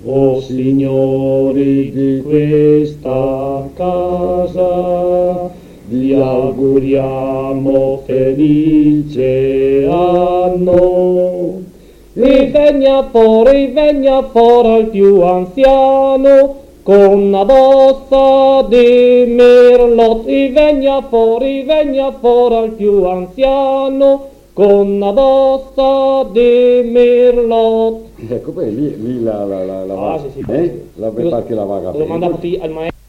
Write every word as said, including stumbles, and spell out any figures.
O signori di questa casa, vi auguriamo felice anno. Rivegna fuori, rivegna fuori il più anziano, con una bozza di merlot. Rivegna fuori, rivegna fuori il più anziano, con una bozza di merlot. Ecco, poi lì, lì la, la, la, la Ah, vaga. sì, sì, Eh? sì. La, perché la vaga? Lo manda tutti al maestro.